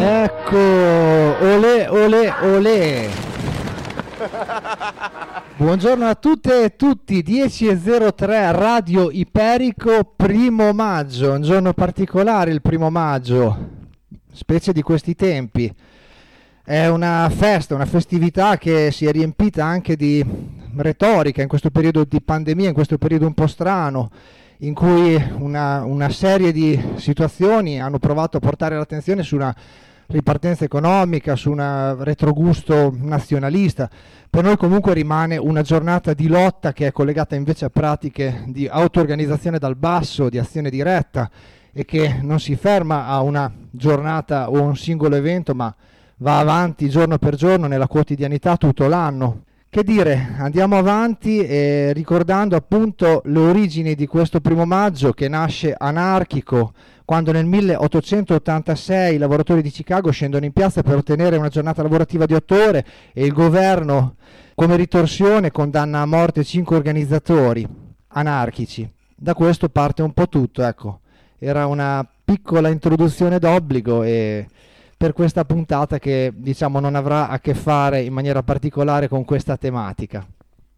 Ecco, olè, olè, olè. Buongiorno a tutte e tutti, 10.03 Radio Iperico, 1 maggio, un giorno particolare il 1 maggio, specie di questi tempi. È una festa, una festività che si è riempita anche di retorica in questo periodo di pandemia, in questo periodo un po' strano, in cui una serie di situazioni hanno provato a portare l'attenzione su una ripartenza economica, su un retrogusto nazionalista. Per noi comunque rimane una giornata di lotta che è collegata invece a pratiche di auto-organizzazione dal basso, di azione diretta, e che non si ferma a una giornata o un singolo evento, ma va avanti giorno per giorno nella quotidianità tutto l'anno. Che dire, andiamo avanti ricordando appunto le origini di questo 1 maggio che nasce anarchico, quando nel 1886 i lavoratori di Chicago scendono in piazza per ottenere una giornata lavorativa di 8 ore e il governo, come ritorsione, condanna a morte 5 organizzatori anarchici. Da questo parte un po' tutto, ecco. Era una piccola introduzione d'obbligo e per questa puntata che diciamo non avrà a che fare in maniera particolare con questa tematica.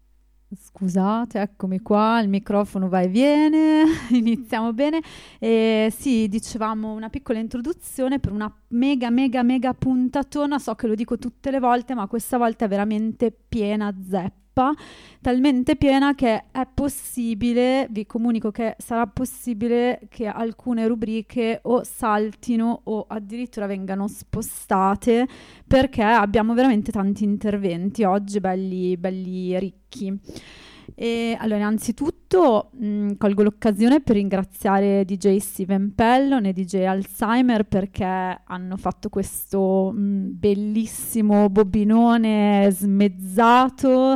Scusate, eccomi qua, il microfono va e viene, iniziamo bene. Sì, dicevamo una piccola introduzione per una mega puntatona, so che lo dico tutte le volte, ma questa volta è veramente piena zeppa, talmente piena che è possibile, vi comunico che sarà possibile che alcune rubriche o saltino o addirittura vengano spostate, perché abbiamo veramente tanti interventi oggi belli ricchi. E allora, innanzitutto colgo l'occasione per ringraziare DJ Steven Pellon e DJ Alzheimer, perché hanno fatto questo bellissimo bobinone smezzato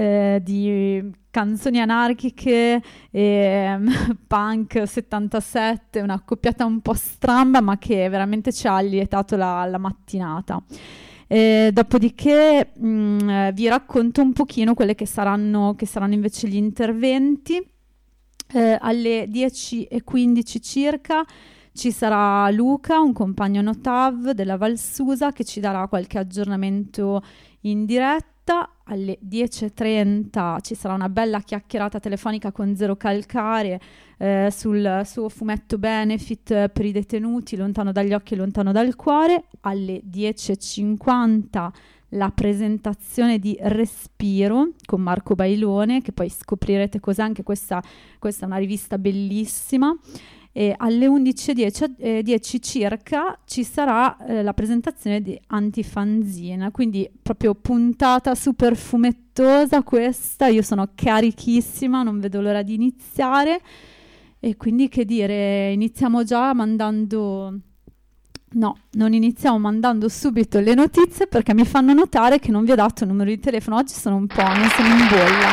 di canzoni anarchiche e punk 77, una accoppiata un po' stramba, ma che veramente ci ha allietato la mattinata. Dopodiché vi racconto un pochino quelle che saranno invece gli interventi. Alle 10:15 circa ci sarà Luca, un compagno Notav della Valsusa, che ci darà qualche aggiornamento in diretta. Alle 10:30 ci sarà una bella chiacchierata telefonica con Zero Calcare sul suo fumetto benefit per i detenuti, Lontano dagli occhi e lontano dal cuore. Alle 10:50 la presentazione di Respiro con Marco Bailone, che poi scoprirete cos'è, anche questa è una rivista bellissima. E alle 11:10 circa ci sarà la presentazione di Antifanzina, quindi proprio puntata super fumettosa questa. Io sono carichissima, non vedo l'ora di iniziare, e quindi che dire, iniziamo già mandando... No, non iniziamo mandando subito le notizie, perché mi fanno notare che non vi ho dato il numero di telefono. Oggi sono non sono in bolla.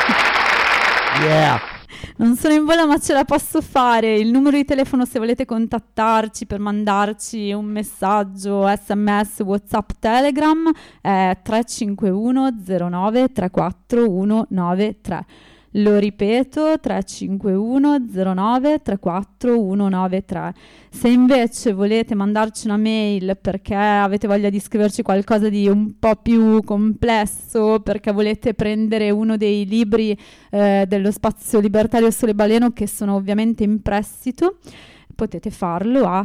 Yeah! Non sono in bolla, ma ce la posso fare. Il numero di telefono, se volete contattarci per mandarci un messaggio, SMS, WhatsApp, Telegram, è 351 09 34 193. Lo ripeto, 351 09 34 193. Se invece volete mandarci una mail perché avete voglia di scriverci qualcosa di un po' più complesso, perché volete prendere uno dei libri dello Spazio Libertario Sole Baleno, che sono ovviamente in prestito, potete farlo a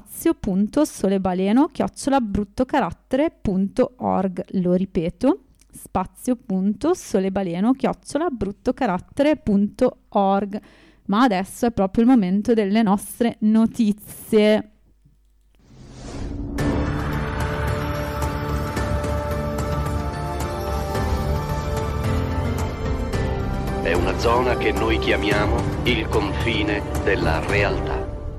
spazio.solebaleno@bruttocarattere.org. Lo ripeto, spazio.solebaleno@bruttocarattere.org. Ma adesso è proprio il momento delle nostre notizie. È una zona che noi chiamiamo il confine della realtà.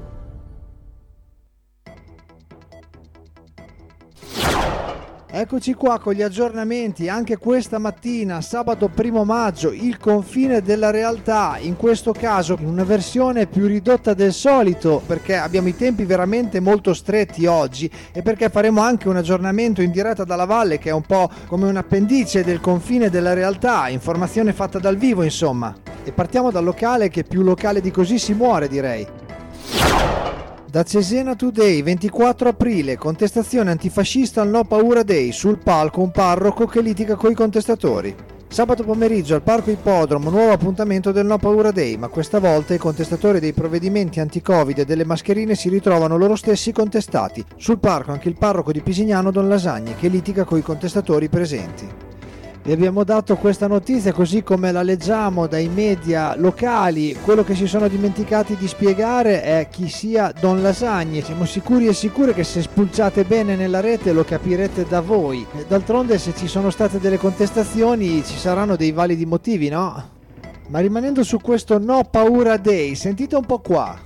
Eccoci qua con gli aggiornamenti anche questa mattina, sabato 1 maggio, il confine della realtà, in questo caso in una versione più ridotta del solito, perché abbiamo i tempi veramente molto stretti oggi e perché faremo anche un aggiornamento in diretta dalla valle, che è un po' come un appendice del confine della realtà, informazione fatta dal vivo insomma. E partiamo dal locale, che più locale di così si muore, direi. Da Cesena Today, 24 aprile, contestazione antifascista al No Paura Day, sul palco un parroco che litiga coi contestatori. Sabato pomeriggio al Parco Ippodromo, nuovo appuntamento del No Paura Day, ma questa volta i contestatori dei provvedimenti anti-Covid e delle mascherine si ritrovano loro stessi contestati. Sul parco anche il parroco di Pisignano Don Lasagni che litiga coi contestatori presenti. Vi abbiamo dato questa notizia così come la leggiamo dai media locali. Quello che si sono dimenticati di spiegare è chi sia Don Lasagni. Siamo sicuri e sicure che se spulciate bene nella rete lo capirete da voi. D'altronde, se ci sono state delle contestazioni ci saranno dei validi motivi, no? Ma rimanendo su questo No Paura Day, sentite un po' qua.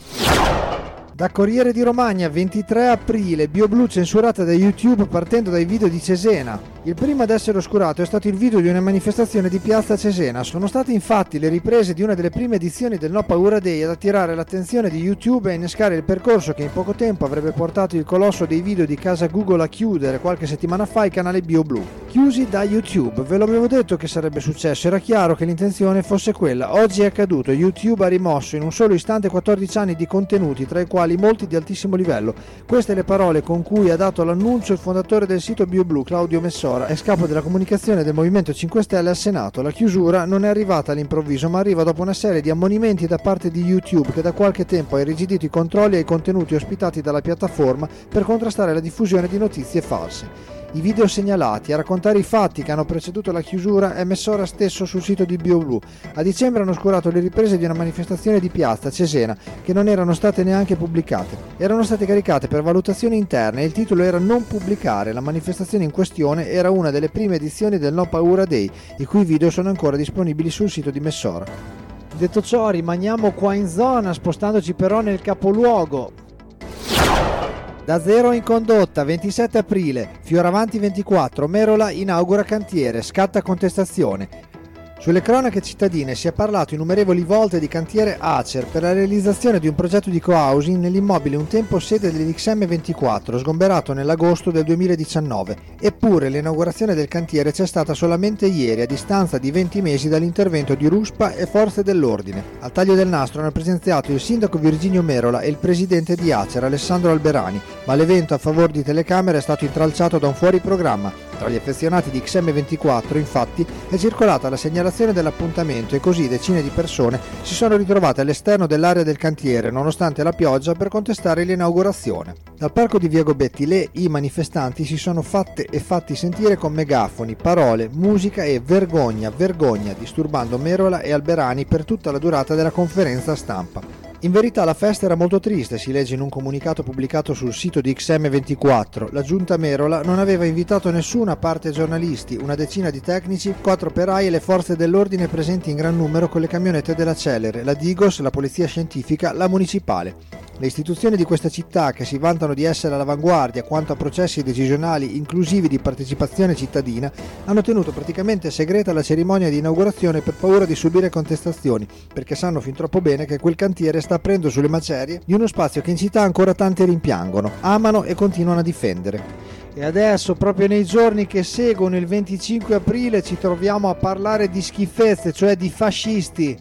Da Corriere di Romagna, 23 aprile, BioBlu censurata da YouTube partendo dai video di Cesena. Il primo ad essere oscurato è stato il video di una manifestazione di piazza Cesena. Sono state infatti le riprese di una delle prime edizioni del No Paura Day ad attirare l'attenzione di YouTube e a innescare il percorso che in poco tempo avrebbe portato il colosso dei video di casa Google a chiudere qualche settimana fa il canale BioBlu. Chiusi da YouTube, ve l'avevo detto che sarebbe successo, era chiaro che l'intenzione fosse quella. Oggi è accaduto, YouTube ha rimosso in un solo istante 14 anni di contenuti, tra i quali molti di altissimo livello. Queste le parole con cui ha dato l'annuncio il fondatore del sito BioBlu, Claudio Messora, e capo della comunicazione del Movimento 5 Stelle al Senato. La chiusura non è arrivata all'improvviso, ma arriva dopo una serie di ammonimenti da parte di YouTube, che da qualche tempo ha irrigidito i controlli ai contenuti ospitati dalla piattaforma per contrastare la diffusione di notizie false. I video segnalati, a raccontare i fatti che hanno preceduto la chiusura, è Messora stesso sul sito di BioBlu. A dicembre hanno oscurato le riprese di una manifestazione di piazza Cesena, che non erano state neanche pubblicate. Erano state caricate per valutazioni interne e il titolo era Non pubblicare. La manifestazione in questione era una delle prime edizioni del No Paura Day, i cui video sono ancora disponibili sul sito di Messora. Detto ciò, rimaniamo qua in zona, spostandoci però nel capoluogo. Da Zero in Condotta, 27 aprile, Fioravanti 24, Merola inaugura cantiere, scatta contestazione. Sulle cronache cittadine si è parlato innumerevoli volte di cantiere Acer per la realizzazione di un progetto di co-housing nell'immobile un tempo sede dell'XM24, sgomberato nell'agosto del 2019. Eppure l'inaugurazione del cantiere c'è stata solamente ieri, a distanza di 20 mesi dall'intervento di Ruspa e forze dell'ordine. Al taglio del nastro hanno presenziato il sindaco Virginio Merola e il presidente di Acer, Alessandro Alberani, ma l'evento a favor di telecamere è stato intralciato da un fuoriprogramma. Tra gli affezionati di XM24, infatti, è circolata la segnalazione dell'appuntamento e così decine di persone si sono ritrovate all'esterno dell'area del cantiere, nonostante la pioggia, per contestare l'inaugurazione. Dal parco di Via Gobetti i manifestanti si sono fatte e fatti sentire con megafoni, parole, musica e vergogna, vergogna, disturbando Merola e Alberani per tutta la durata della conferenza stampa. In verità la festa era molto triste, si legge in un comunicato pubblicato sul sito di XM24. La giunta Merola non aveva invitato nessuno a parte giornalisti, una decina di tecnici, 4 operai e le forze dell'ordine presenti in gran numero con le camionette della Celere, la Digos, la polizia scientifica, la municipale. Le istituzioni di questa città, che si vantano di essere all'avanguardia quanto a processi decisionali inclusivi di partecipazione cittadina, hanno tenuto praticamente segreta la cerimonia di inaugurazione per paura di subire contestazioni, perché sanno fin troppo bene che quel cantiere sta aprendo sulle macerie di uno spazio che in città ancora tanti rimpiangono, amano e continuano a difendere. E adesso, proprio nei giorni che seguono il 25 aprile, ci troviamo a parlare di schifezze, cioè di fascisti.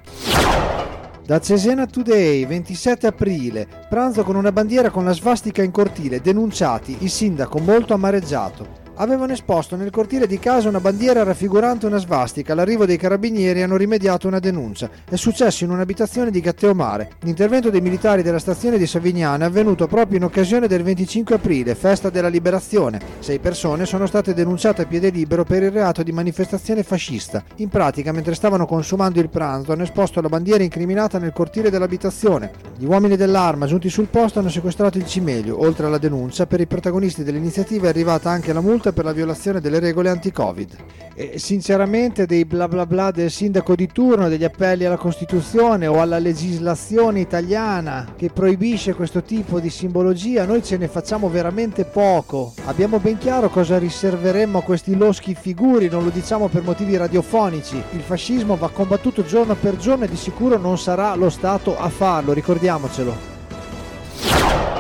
Da Cesena Today, 27 aprile, pranzo con una bandiera con la svastica in cortile, denunciati, il sindaco molto amareggiato. Avevano esposto nel cortile di casa una bandiera raffigurante una svastica. All'arrivo dei carabinieri hanno rimediato una denuncia. È successo in un'abitazione di Gatteomare. L'intervento dei militari della stazione di Savignano è avvenuto proprio in occasione del 25 aprile, festa della liberazione. 6 persone sono state denunciate a piede libero per il reato di manifestazione fascista. In pratica, mentre stavano consumando il pranzo, hanno esposto la bandiera incriminata nel cortile dell'abitazione. Gli uomini dell'Arma, giunti sul posto, hanno sequestrato il cimelio. Oltre alla denuncia, per i protagonisti dell'iniziativa è arrivata anche la multa per la violazione delle regole anti-Covid. E sinceramente dei bla bla bla del sindaco di turno, degli appelli alla Costituzione o alla legislazione italiana che proibisce questo tipo di simbologia, noi ce ne facciamo veramente poco. Abbiamo ben chiaro cosa riserveremmo a questi loschi figuri, non lo diciamo per motivi radiofonici. Il fascismo va combattuto giorno per giorno e di sicuro non sarà lo Stato a farlo, ricordiamocelo.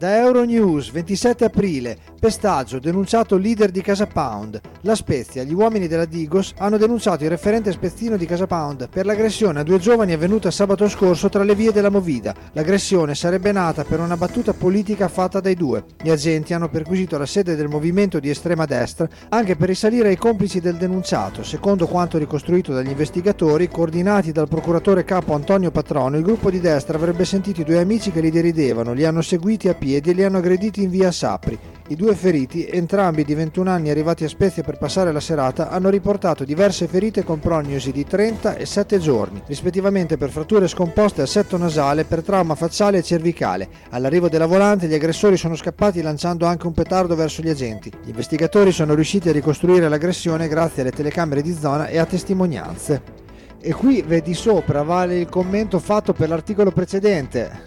Da Euronews, 27 aprile, pestaggio, denunciato leader di Casa Pound. La Spezia, gli uomini della Digos hanno denunciato il referente spezzino di Casa Pound per l'aggressione a 2 giovani avvenuta sabato scorso tra le vie della Movida. L'aggressione sarebbe nata per una battuta politica fatta dai due. Gli agenti hanno perquisito la sede del movimento di estrema destra anche per risalire ai complici del denunciato. Secondo quanto ricostruito dagli investigatori, coordinati dal procuratore capo Antonio Patrono, il gruppo di destra avrebbe sentito i 2 amici che li deridevano, li hanno seguiti a piedi e li hanno aggrediti in via Sapri. I 2 feriti, entrambi di 21 anni arrivati a Spezia per passare la serata, hanno riportato diverse ferite con prognosi di 30 e 7 giorni, rispettivamente per fratture scomposte al setto nasale, per trauma facciale e cervicale. All'arrivo della volante gli aggressori sono scappati lanciando anche un petardo verso gli agenti. Gli investigatori sono riusciti a ricostruire l'aggressione grazie alle telecamere di zona e a testimonianze. E qui vedi sopra vale il commento fatto per l'articolo precedente.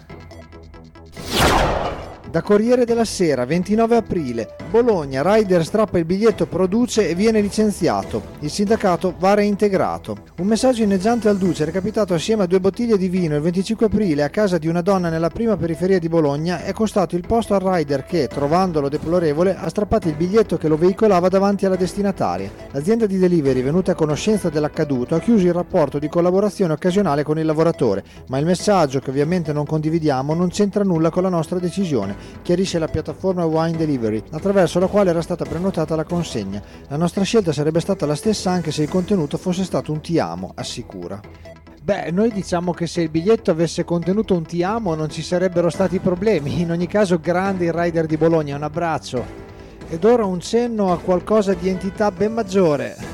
Da Corriere della Sera, 29 aprile, Bologna, Rider strappa il biglietto, produce e viene licenziato. Il sindacato va reintegrato. Un messaggio inneggiante al Duce, recapitato assieme a 2 bottiglie di vino il 25 aprile a casa di una donna nella prima periferia di Bologna, è costato il posto al Rider che, trovandolo deplorevole, ha strappato il biglietto che lo veicolava davanti alla destinataria. L'azienda di delivery, venuta a conoscenza dell'accaduto, ha chiuso il rapporto di collaborazione occasionale con il lavoratore, ma il messaggio, che ovviamente non condividiamo, non c'entra nulla con la nostra decisione, chiarisce la piattaforma Wine Delivery, attraverso la quale era stata prenotata la consegna. La nostra scelta sarebbe stata la stessa anche se il contenuto fosse stato un ti amo, assicura. Beh, noi diciamo che se il biglietto avesse contenuto un ti amo non ci sarebbero stati problemi. In ogni caso, grande il Rider di Bologna, un abbraccio. Ed ora un cenno a qualcosa di entità ben maggiore.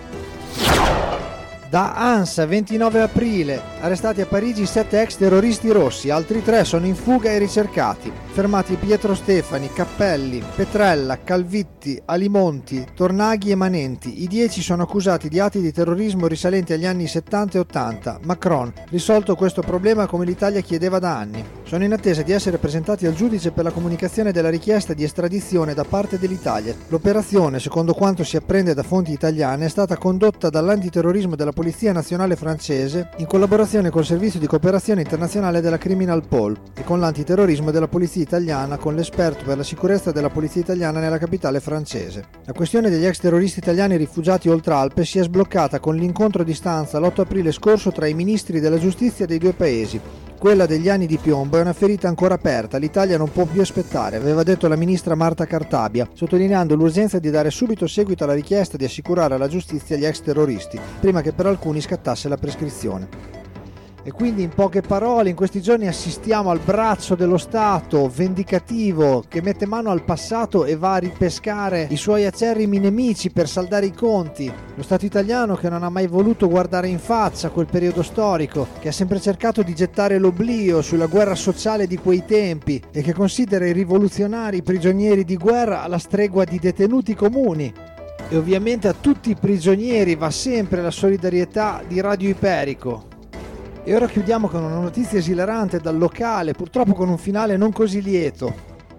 Da ANSA, 29 aprile, arrestati a Parigi 7 ex terroristi rossi, altri 3 sono in fuga e ricercati. Fermati Pietro Stefani, Cappelli, Petrella, Calvitti, Alimonti, Tornaghi e Manenti. I 10 sono accusati di atti di terrorismo risalenti agli anni 70 e 80. Macron, risolto questo problema come l'Italia chiedeva da anni. Sono in attesa di essere presentati al giudice per la comunicazione della richiesta di estradizione da parte dell'Italia. L'operazione, secondo quanto si apprende da fonti italiane, è stata condotta dall'antiterrorismo della Polizia Nazionale francese in collaborazione col Servizio di Cooperazione Internazionale della Criminal Pol e con l'antiterrorismo della Polizia Italiana, con l'esperto per la sicurezza della Polizia Italiana nella capitale francese. La questione degli ex terroristi italiani rifugiati oltre Alpe si è sbloccata con l'incontro a distanza l'8 aprile scorso tra i ministri della giustizia dei 2 paesi. Quella degli anni di piombo è una ferita ancora aperta, l'Italia non può più aspettare, aveva detto la ministra Marta Cartabia, sottolineando l'urgenza di dare subito seguito alla richiesta di assicurare alla giustizia gli ex terroristi, prima che per alcuni scattasse la prescrizione. E quindi in poche parole in questi giorni assistiamo al braccio dello Stato vendicativo che mette mano al passato e va a ripescare i suoi acerrimi nemici per saldare i conti. Lo Stato italiano che non ha mai voluto guardare in faccia quel periodo storico, che ha sempre cercato di gettare l'oblio sulla guerra sociale di quei tempi e che considera i rivoluzionari prigionieri di guerra alla stregua di detenuti comuni. E ovviamente a tutti i prigionieri va sempre la solidarietà di Radio Iperico. E ora chiudiamo con una notizia esilarante dal locale, purtroppo con un finale non così lieto.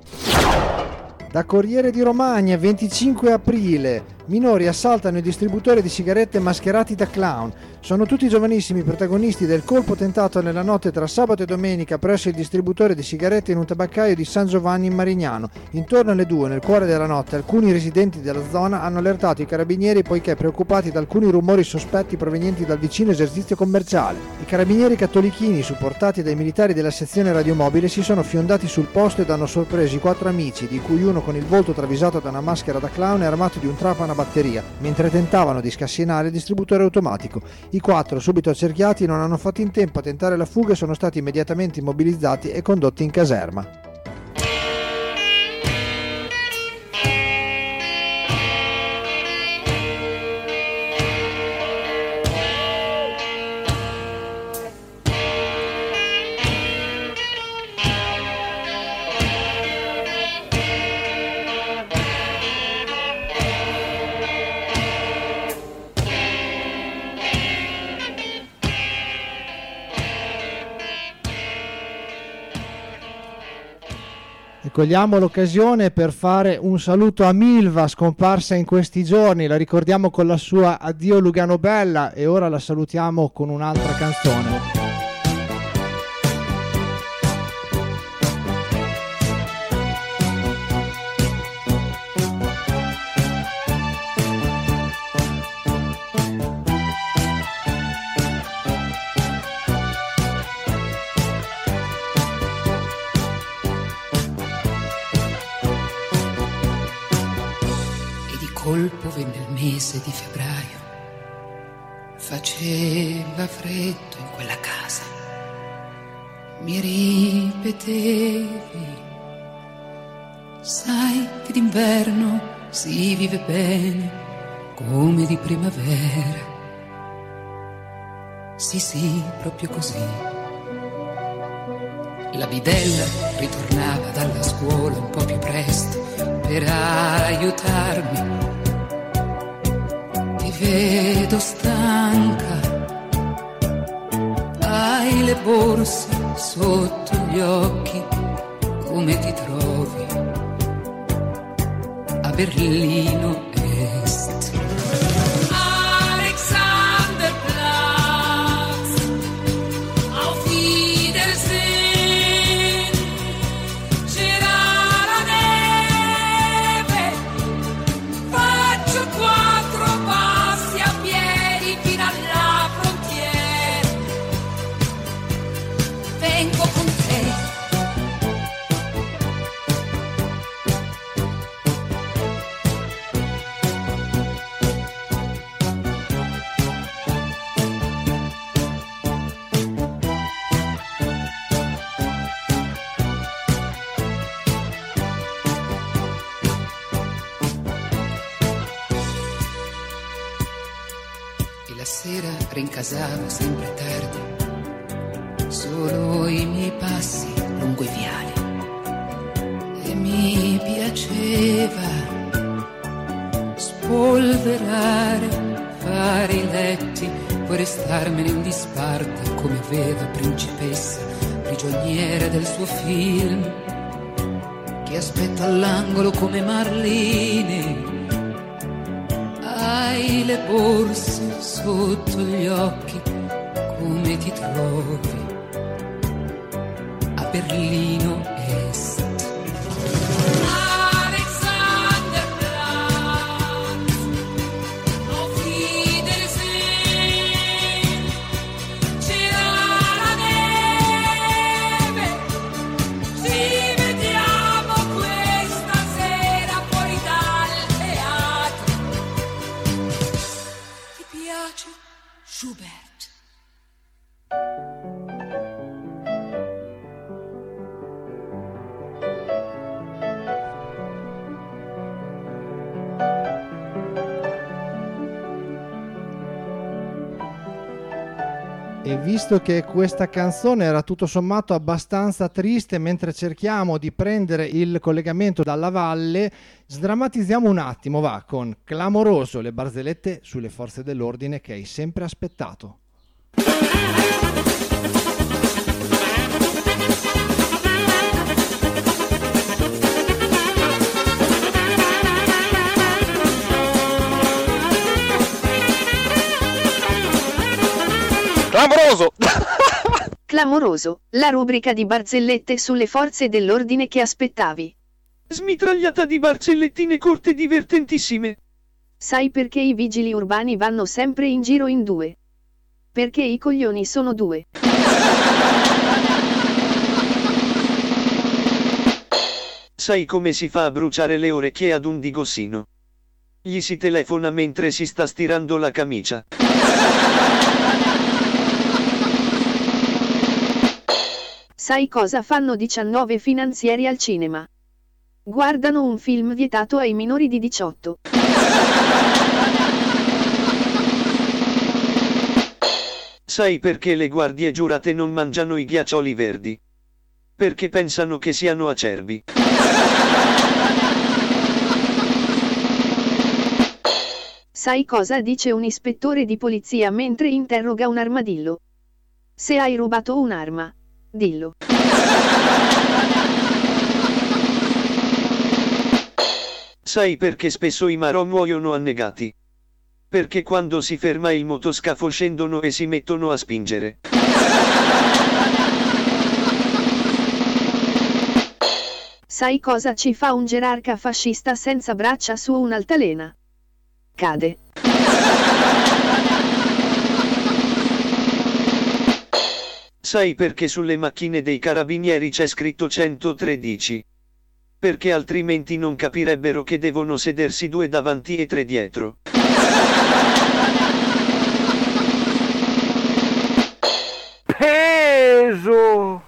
Da Corriere di Romagna, 25 aprile, minori assaltano i distributori di sigarette mascherati da clown. Sono tutti giovanissimi protagonisti del colpo tentato nella notte tra sabato e domenica presso il distributore di sigarette in un tabaccaio di San Giovanni in Marignano. Intorno alle 2, nel cuore della notte, alcuni residenti della zona hanno allertato i carabinieri poiché preoccupati da alcuni rumori sospetti provenienti dal vicino esercizio commerciale. I carabinieri cattolichini, supportati dai militari della sezione radiomobile, si sono fiondati sul posto ed hanno sorpreso i 4 amici, di cui uno con il volto travisato da una maschera da clown e armato di un trapano a batteria, mentre tentavano di scassinare il distributore automatico. I 4, subito accerchiati, non hanno fatto in tempo a tentare la fuga e sono stati immediatamente immobilizzati e condotti in caserma. Cogliamo l'occasione per fare un saluto a Milva, scomparsa in questi giorni. La ricordiamo con la sua Addio Lugano Bella e ora la salutiamo con un'altra canzone. colpo venne il mese di febbraio. Faceva freddo in quella casa. Mi ripetevi, sai che d'inverno si vive bene come di primavera. Sì, proprio così. La bidella ritornava dalla scuola un po' più presto per aiutarmi. Ti vedo stanca, hai le borse sotto gli occhi, come ti trovi a Berlino Est? Rincasavo sempre tardi, solo i miei passi lungo i viali, e mi piaceva spolverare, fare i letti, poi restarmene in disparte come vera principessa, prigioniera del suo film, che aspetta all'angolo come Marlene. Hai le borse sotto gli occhi, come ti trovi a Berlino Est? E visto che questa canzone era tutto sommato abbastanza triste, mentre cerchiamo di prendere il collegamento dalla valle, sdrammatizziamo un attimo, va, con Clamoroso, le barzellette sulle forze dell'ordine che hai sempre aspettato. Clamoroso! Clamoroso, la rubrica di barzellette sulle forze dell'ordine che aspettavi. Smitragliata di barzellettine corte divertentissime. Sai perché i vigili urbani vanno sempre in giro in due? Perché i coglioni sono due. Sai come si fa a bruciare le orecchie ad un digossino? Gli si telefona mentre si sta stirando la camicia. Sai cosa fanno 19 finanzieri al cinema? Guardano un film vietato ai minori di 18. Sai perché le guardie giurate non mangiano i ghiaccioli verdi? Perché pensano che siano acerbi. Sai cosa dice un ispettore di polizia mentre interroga un armadillo? Se hai rubato un'arma, dillo. Sai perché spesso i marò muoiono annegati? Perché quando si ferma il motoscafo scendono e si mettono a spingere. Sai cosa ci fa un gerarca fascista senza braccia su un'altalena? Cade. Sai perché sulle macchine dei carabinieri c'è scritto 113? perché altrimenti non capirebbero che devono sedersi 2 davanti e 3 dietro. Peso!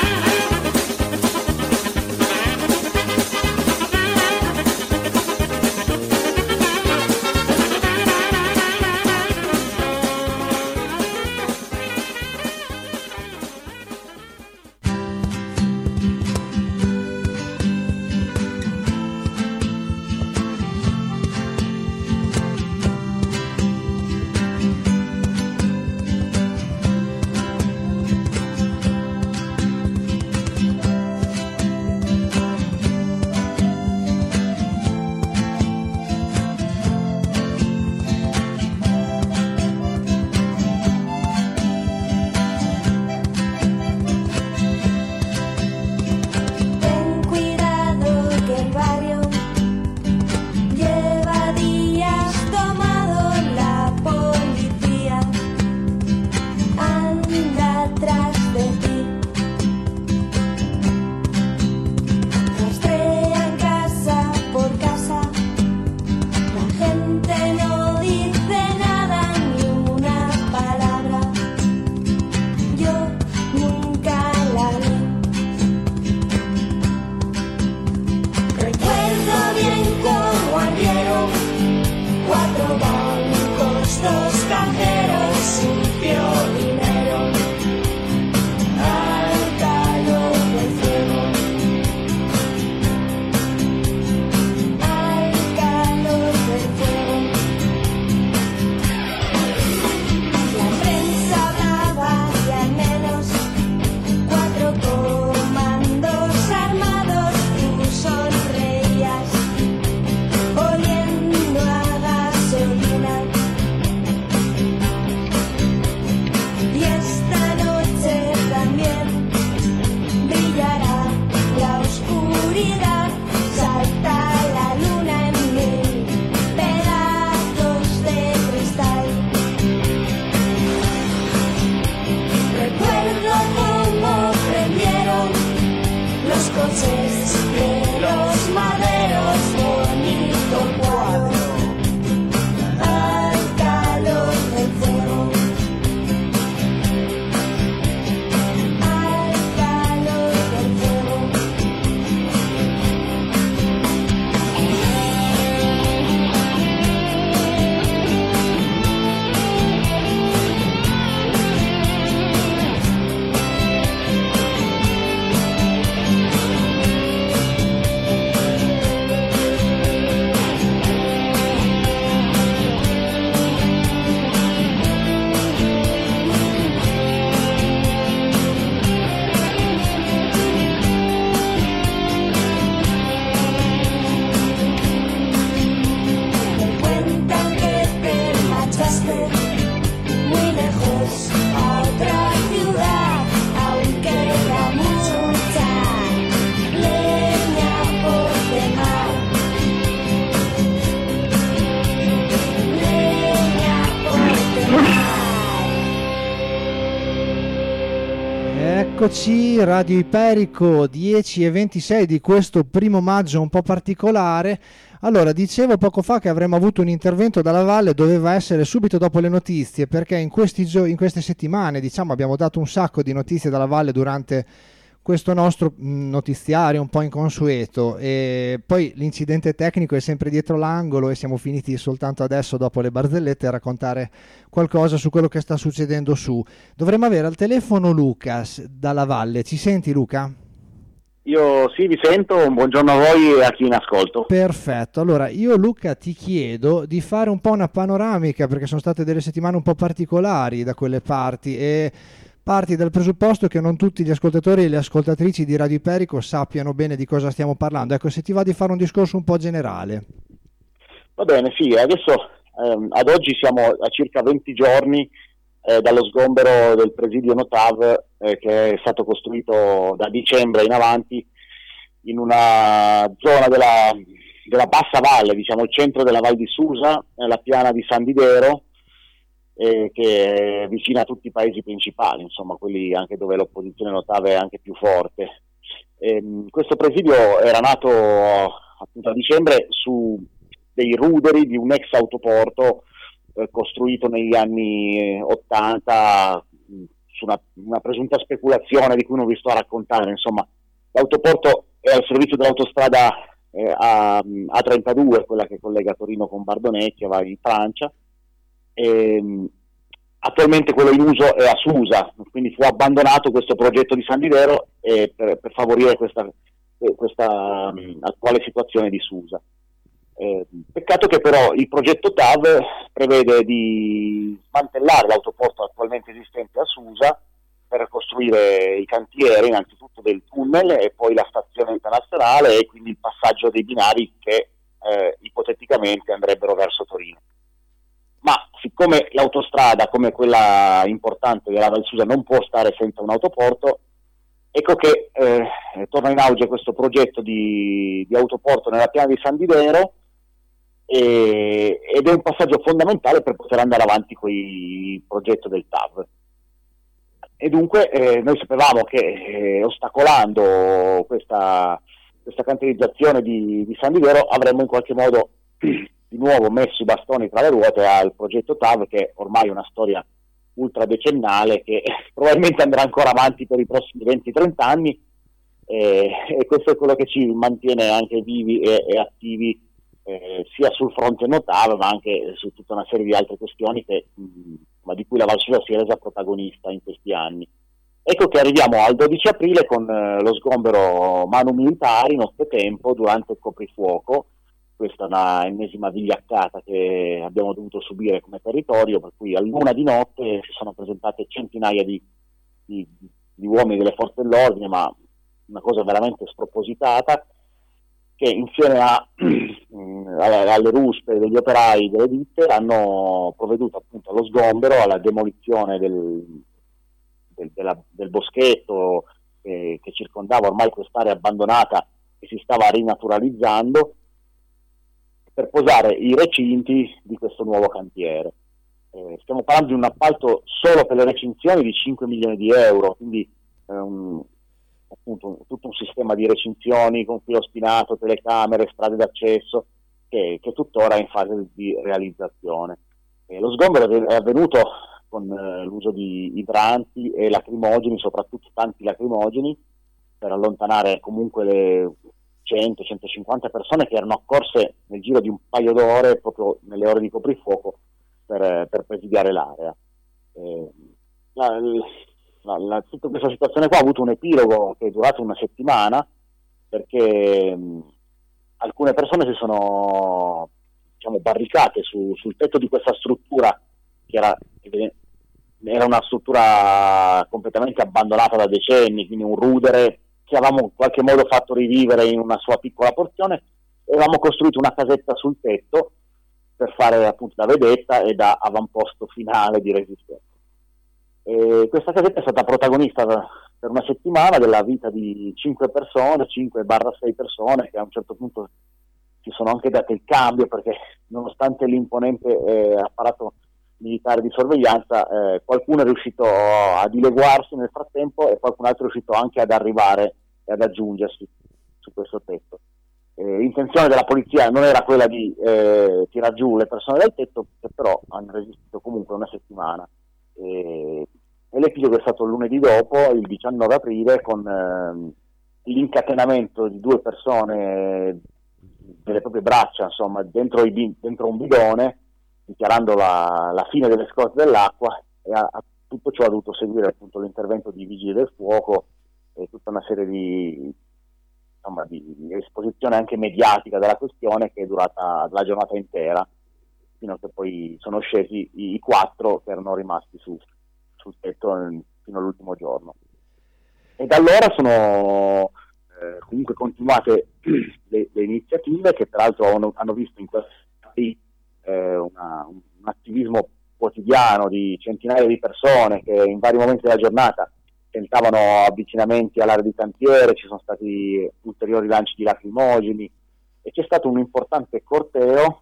Eccoci, Radio Iperico 10:26 di questo 1° maggio un po' particolare. Allora, dicevo poco fa che avremmo avuto un intervento dalla Valle, doveva essere subito dopo le notizie, perché in queste settimane, diciamo, abbiamo dato un sacco di notizie dalla Valle durante questo nostro notiziario un po' inconsueto, e poi l'incidente tecnico è sempre dietro l'angolo e siamo finiti soltanto adesso, dopo le barzellette, a raccontare qualcosa su quello che sta succedendo su. Dovremmo avere al telefono Lucas dalla Valle. Ci senti, Luca? Io sì, vi sento. Un buongiorno a voi e a chi in ascolto. Perfetto. Allora, io, Luca, ti chiedo di fare un po' una panoramica, perché sono state delle settimane un po' particolari da quelle parti, e parti dal presupposto che non tutti gli ascoltatori e le ascoltatrici di Radio Iperico sappiano bene di cosa stiamo parlando. Ecco, se ti va di fare un discorso un po' generale. Va bene, sì. Adesso ad oggi siamo a circa 20 giorni dallo sgombero del presidio Notav, che è stato costruito da dicembre in avanti in una zona della bassa valle, diciamo il centro della Val di Susa, nella piana di San Didero, che è vicina a tutti i paesi principali, insomma quelli anche dove l'opposizione Notav è anche più forte. Questo presidio era nato appunto a dicembre su dei ruderi di un ex autoporto costruito negli anni 80 su una presunta speculazione di cui non vi sto a raccontare. Insomma, l'autoporto è al servizio dell'autostrada A32, quella che collega Torino con Bardonecchia, va in Francia. Attualmente quello in uso è a Susa, quindi fu abbandonato questo progetto di San Didero per favorire questa attuale situazione di Susa. Peccato che però il progetto TAV prevede di smantellare l'autoporto attualmente esistente a Susa per costruire i cantieri, innanzitutto del tunnel e poi la stazione internazionale e quindi il passaggio dei binari che ipoteticamente andrebbero verso Torino. Ma siccome l'autostrada, come quella importante della Val Susa, non può stare senza un autoporto, ecco che torna in auge questo progetto di autoporto nella piana di San Didero, ed è un passaggio fondamentale per poter andare avanti con il progetto del TAV. E dunque noi sapevamo che ostacolando questa cantierizzazione di San Didero avremmo in qualche modo di nuovo messo i bastoni tra le ruote al progetto TAV, che ormai è una storia ultradecennale che probabilmente andrà ancora avanti per i prossimi 20-30 anni, e questo è quello che ci mantiene anche vivi e attivi sia sul fronte NOTAV ma anche su tutta una serie di altre questioni di cui la Val Susa si è resa protagonista in questi anni. Ecco che arriviamo al 12 aprile con lo sgombero Manu Militari nottetempo durante il coprifuoco. Questa è una ennesima vigliaccata che abbiamo dovuto subire come territorio, per cui a luna di notte si sono presentate centinaia di uomini delle forze dell'ordine, ma una cosa veramente spropositata, che insieme alle ruspe degli operai delle ditte hanno provveduto appunto allo sgombero, alla demolizione del boschetto che circondava ormai quest'area abbandonata e si stava rinaturalizzando, per posare i recinti di questo nuovo cantiere. Stiamo parlando di un appalto solo per le recinzioni di 5 milioni di euro, quindi appunto tutto un sistema di recinzioni con filo spinato, telecamere, strade d'accesso che tuttora è in fase di realizzazione. Lo sgombero è avvenuto con l'uso di idranti e lacrimogeni, soprattutto tanti lacrimogeni, per allontanare comunque le 100-150 persone che erano accorse nel giro di un paio d'ore, proprio nelle ore di coprifuoco, per presidiare l'area. Tutta questa situazione qua ha avuto un epilogo che è durato una settimana, perché alcune persone si sono barricate sul tetto di questa struttura che era una struttura completamente abbandonata da decenni, quindi un rudere che avevamo in qualche modo fatto rivivere in una sua piccola porzione, e avevamo costruito una casetta sul tetto per fare appunto da vedetta e da avamposto finale di resistenza. E questa casetta è stata protagonista per una settimana della vita di 5 persone, 5-6 persone, che a un certo punto si sono anche date il cambio, perché nonostante l'imponente apparato militare di sorveglianza, qualcuno è riuscito a dileguarsi nel frattempo e qualcun altro è riuscito anche ad arrivare e ad aggiungersi su questo tetto. L'intenzione della polizia non era quella di tirar giù le persone dal tetto, che però hanno resistito comunque una settimana. E l'epilogo è stato il lunedì dopo, il 19 aprile, con l'incatenamento di 2 persone delle proprie braccia, insomma, dentro un bidone, dichiarando la fine delle scorte dell'acqua, e a tutto ciò ha dovuto seguire appunto l'intervento di vigili del fuoco e tutta una serie di esposizione anche mediatica della questione, che è durata la giornata intera, fino a che poi sono scesi i 4 che erano rimasti sul tetto fino all'ultimo giorno. E da allora sono comunque continuate le iniziative, che peraltro hanno visto in questi un attivismo quotidiano di centinaia di persone che in vari momenti della giornata tentavano avvicinamenti all'area di cantiere. Ci sono stati ulteriori lanci di lacrimogeni e c'è stato un importante corteo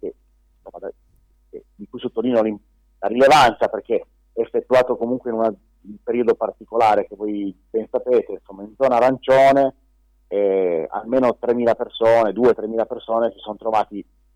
di cui sottolineo la rilevanza, perché è effettuato comunque in una il periodo particolare che voi ben sapete, insomma, in zona arancione almeno 3.000 persone, 2-3.000 persone si sono trovati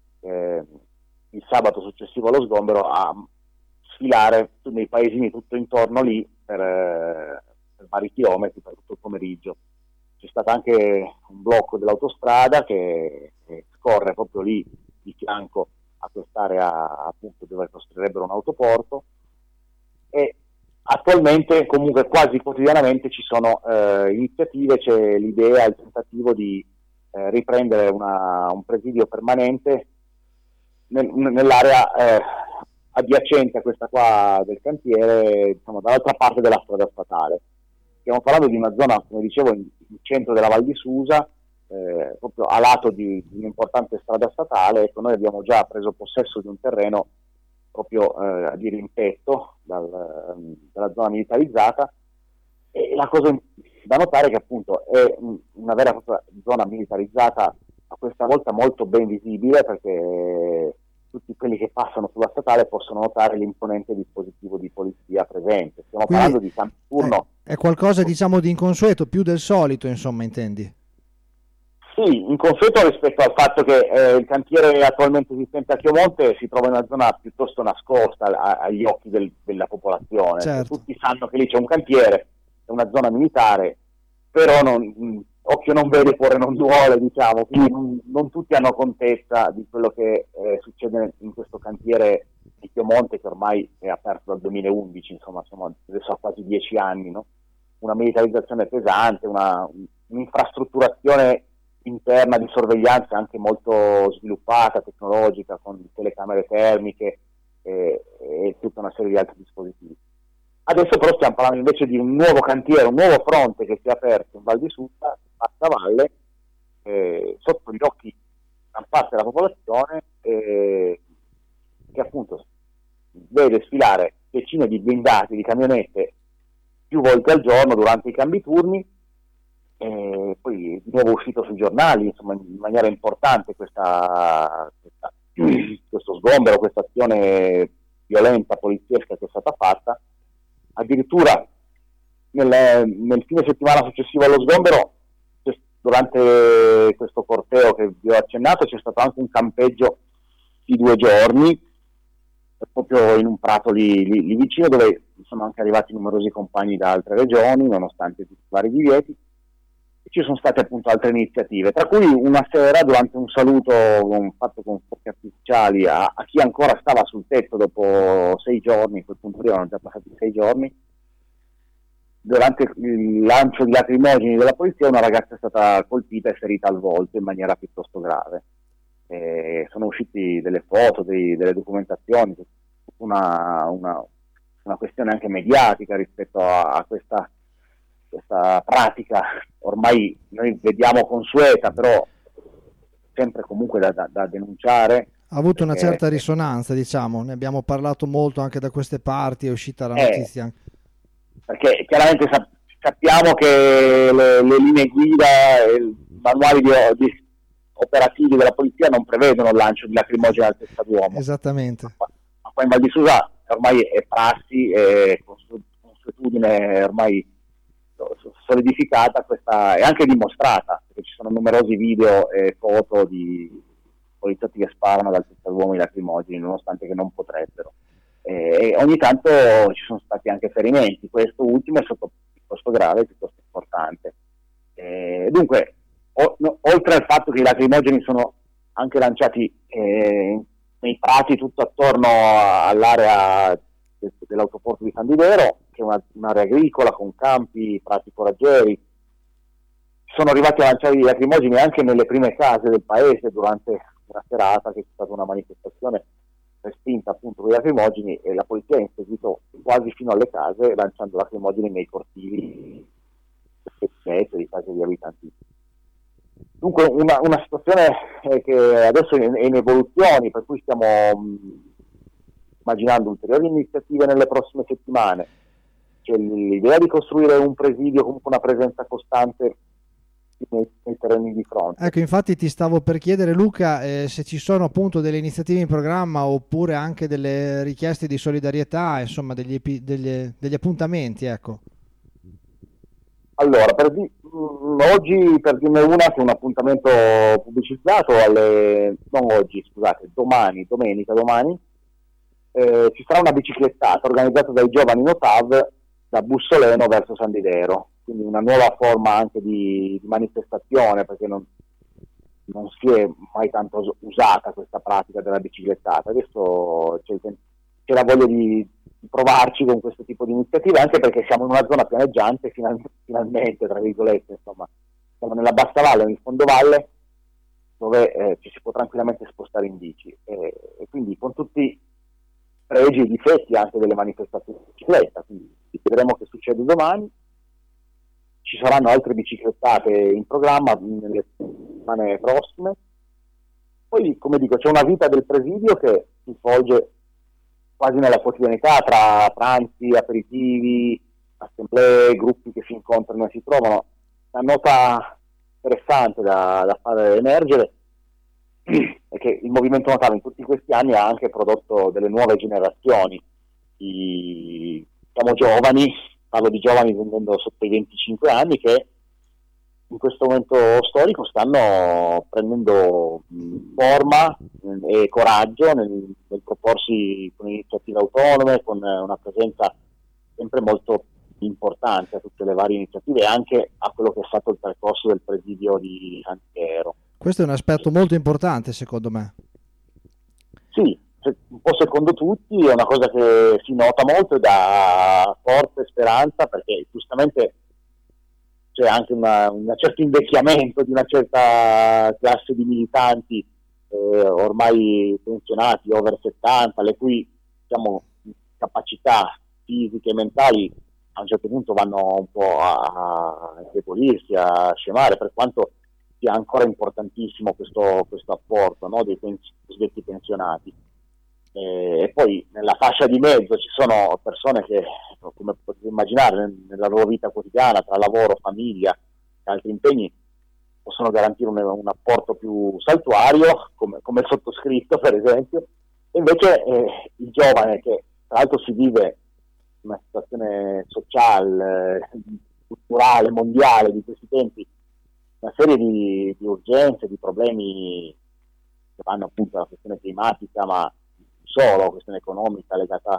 il sabato successivo allo sgombero a sfilare nei paesini tutto intorno lì per vari chilometri per tutto il pomeriggio. C'è stato anche un blocco dell'autostrada che scorre proprio lì di fianco a quest'area appunto dove costruirebbero un autoporto, e attualmente comunque quasi quotidianamente ci sono iniziative, c'è l'idea, il tentativo di riprendere un presidio permanente nell'area adiacente a questa qua del cantiere, diciamo, dall'altra parte della strada statale. Stiamo parlando di una zona, come dicevo, in centro della Val di Susa, proprio a lato di un'importante strada statale. Ecco, noi abbiamo già preso possesso di un terreno proprio a dirimpetto dalla zona militarizzata, e la cosa da notare è che appunto è una vera e propria zona militarizzata, a questa volta molto ben visibile, perché tutti quelli che passano sulla statale possono notare l'imponente dispositivo di polizia presente. Stiamo parlando di campi turno. È qualcosa, diciamo, di inconsueto, più del solito, insomma, intendi? Sì, inconsueto rispetto al fatto che il cantiere attualmente esistente a Chiomonte si trova in una zona piuttosto nascosta agli occhi della popolazione. Certo. Tutti sanno che lì c'è un cantiere, è una zona militare, però occhio non vede, cuore non duole, diciamo, quindi non tutti hanno contezza di quello che succede in questo cantiere di Chiomonte, che ormai è aperto dal 2011, insomma, siamo adesso a quasi 10 anni, no? Una militarizzazione pesante, un'infrastrutturazione interna di sorveglianza anche molto sviluppata, tecnologica, con telecamere termiche e tutta una serie di altri dispositivi. Adesso però stiamo parlando invece di un nuovo cantiere, un nuovo fronte che si è aperto in Val di Susa, a Valle, sotto gli occhi di gran parte della popolazione, che appunto vede sfilare decine di blindati, di camionette più volte al giorno durante i cambi turni. Poi di nuovo uscito sui giornali, insomma, in maniera importante questo sgombero, questa azione violenta poliziesca che è stata fatta. Addirittura nel fine settimana successivo allo sgombero, durante questo corteo che vi ho accennato, c'è stato anche un campeggio di 2 giorni proprio in un prato lì vicino, dove sono anche arrivati numerosi compagni da altre regioni nonostante tutti i vari divieti. Ci sono state appunto altre iniziative, tra cui una sera, durante un saluto fatto con fuochi artificiali a chi ancora stava sul tetto dopo 6 giorni, a quel punto lì erano già passati 6 giorni, durante il lancio di lacrimogeni della polizia una ragazza è stata colpita e ferita al volto in maniera piuttosto grave. Sono usciti delle foto, delle documentazioni, una questione anche mediatica rispetto a questa pratica ormai noi vediamo consueta, però sempre comunque da denunciare. Ha avuto una certa risonanza, diciamo, ne abbiamo parlato molto anche da queste parti, è uscita la notizia. Perché chiaramente sappiamo che le linee guida e i manuali di operativi della polizia non prevedono il lancio di lacrimogeni alla testa d'uomo. Esattamente. Ma qua in Val di Susa ormai è prassi, è consuetudine ormai solidificata, questa è anche dimostrata, perché ci sono numerosi video e foto di poliziotti che sparano dal testa d'uomo i lacrimogeni nonostante che non potrebbero, e ogni tanto ci sono stati anche ferimenti. Questo ultimo è stato piuttosto grave, piuttosto importante. Dunque, oltre al fatto che i lacrimogeni sono anche lanciati nei prati tutto attorno all'area dell'autoporto di San Didero, che è un'area agricola con campi, prati foraggeri, sono arrivati a lanciare i lacrimogeni anche nelle prime case del paese durante una serata che c'è stata una manifestazione respinta appunto con i lacrimogeni, e la polizia ha inseguito quasi fino alle case lanciando lacrimogeni nei cortili di case di abitanti. Dunque una situazione che adesso è in evoluzioni, per cui stiamo immaginando ulteriori iniziative nelle prossime settimane. C'è l'idea di costruire un presidio, comunque una presenza costante nei terreni di fronte. Ecco, infatti ti stavo per chiedere, Luca, se ci sono appunto delle iniziative in programma oppure anche delle richieste di solidarietà, insomma degli appuntamenti, ecco. Allora, oggi per dirne una, che è un appuntamento pubblicizzato non oggi, scusate, domenica domani, ci sarà una biciclettata organizzata dai giovani Notav da Bussoleno verso San Didero, quindi una nuova forma anche di manifestazione, perché non si è mai tanto usata questa pratica della biciclettata. Adesso c'è la voglia di provarci con questo tipo di iniziative, anche perché siamo in una zona pianeggiante finalmente, tra virgolette, insomma, siamo nella bassa valle, nel fondovalle, dove ci si può tranquillamente spostare in bici, e quindi con tutti pregi e difetti anche delle manifestazioni di bicicletta, quindi vedremo che succede domani. Ci saranno altre biciclettate in programma nelle settimane prossime. Poi, come dico, c'è una vita del presidio che si svolge quasi nella quotidianità, tra pranzi, aperitivi, assemblee, gruppi che si incontrano e si trovano. La nota interessante da fare emergere è che il movimento Notav in tutti questi anni ha anche prodotto delle nuove generazioni. Siamo giovani, parlo di giovani vendendo sotto i 25 anni, che in questo momento storico stanno prendendo forma e coraggio nel proporsi con iniziative autonome, con una presenza sempre molto importante a tutte le varie iniziative e anche a quello che è stato il percorso del presidio di San Didero. Questo è un aspetto molto importante, secondo me. Sì, un po' secondo tutti, è una cosa che si nota molto e dà forte speranza, perché giustamente c'è anche un certo invecchiamento di una certa classe di militanti ormai pensionati, over 70, le cui, diciamo, capacità fisiche e mentali a un certo punto vanno un po' a indebolirsi, a scemare, per quanto sia ancora importantissimo questo apporto, no, dei cosiddetti pensionati. E poi nella fascia di mezzo ci sono persone che, come potete immaginare, nella loro vita quotidiana, tra lavoro, famiglia e altri impegni, possono garantire un apporto più saltuario, come il sottoscritto per esempio. E invece il giovane, che tra l'altro si vive una situazione sociale, culturale, mondiale di questi tempi, una serie di urgenze, di problemi che vanno appunto alla questione climatica, ma solo questione economica legata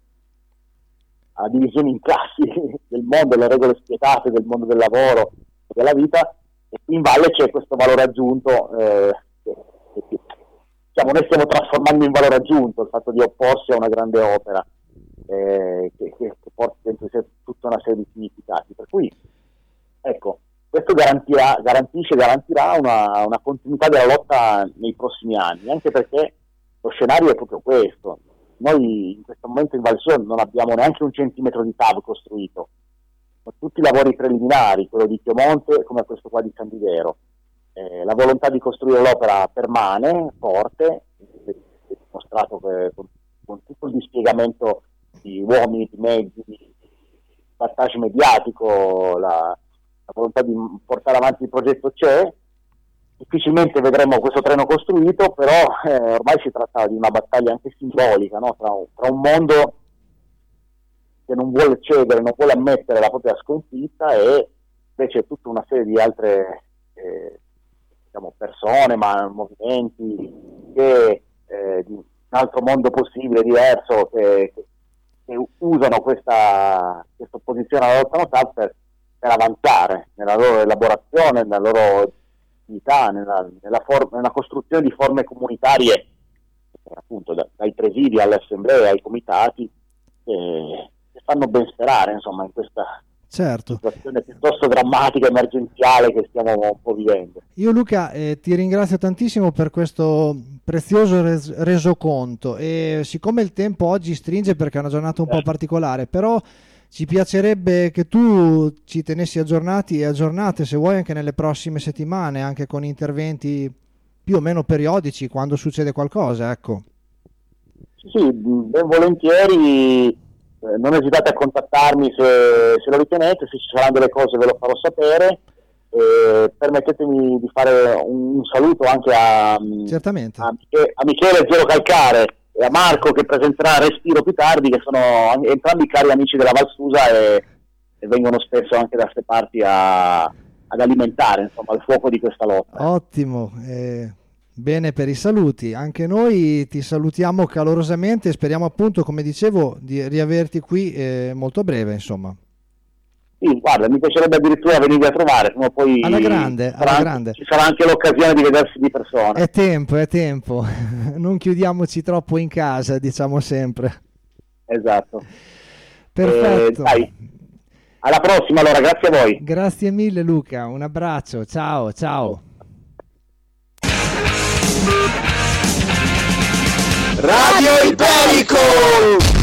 a divisioni in classi del mondo, le regole spietate del mondo del lavoro e della vita, e qui in valle c'è questo valore aggiunto noi stiamo trasformando in valore aggiunto il fatto di opporsi a una grande opera che porta dentro di sé tutta una serie di significati, per cui ecco, questo garantirà una continuità della lotta nei prossimi anni, anche perché lo scenario è proprio questo. Noi in questo momento in Val Sole non abbiamo neanche un centimetro di TAV costruito, ma tutti i lavori preliminari, quello di Piemonte come questo qua di San Didero. La volontà di costruire l'opera permane, forte, è dimostrato con tutto il dispiegamento di uomini, di mezzi, di battage mediatico, la volontà di portare avanti il progetto c'è. Difficilmente vedremo questo treno costruito, però ormai si tratta di una battaglia anche simbolica, no? tra un mondo che non vuole cedere, non vuole ammettere la propria sconfitta, e invece tutta una serie di altre persone, ma movimenti che di un altro mondo possibile, diverso, che usano questa opposizione alla lotta Notav per avanzare nella loro elaborazione, nella loro nella costruzione di forme comunitarie, appunto dai presidi alle assemblee, ai comitati, che fanno ben sperare, insomma, in questa situazione piuttosto drammatica, emergenziale che stiamo un po' vivendo. Io, Luca, ti ringrazio tantissimo per questo prezioso resoconto, e siccome il tempo oggi stringe perché è una giornata un po' particolare, però ci piacerebbe che tu ci tenessi aggiornati e aggiornate, se vuoi, anche nelle prossime settimane, anche con interventi più o meno periodici quando succede qualcosa, ecco. Sì, ben volentieri, non esitate a contattarmi se lo ritenete, se ci saranno delle cose ve lo farò sapere, permettetemi di fare un saluto anche a Michele Zero Calcare e a Marco, che presenterà Respiro più tardi, che sono entrambi cari amici della Valsusa e vengono spesso anche da queste parti ad alimentare, insomma, il fuoco di questa lotta. Ottimo, bene per i saluti. Anche noi ti salutiamo calorosamente e speriamo, appunto, come dicevo, di riaverti qui molto a breve, insomma. Sì, guarda, mi piacerebbe addirittura venire a trovare, ma poi alla grande. Ci sarà anche l'occasione di vedersi di persona. È tempo. Non chiudiamoci troppo in casa, diciamo sempre. Esatto. Perfetto. Dai, alla prossima allora, grazie a voi. Grazie mille Luca, un abbraccio, ciao. Radio Iperico!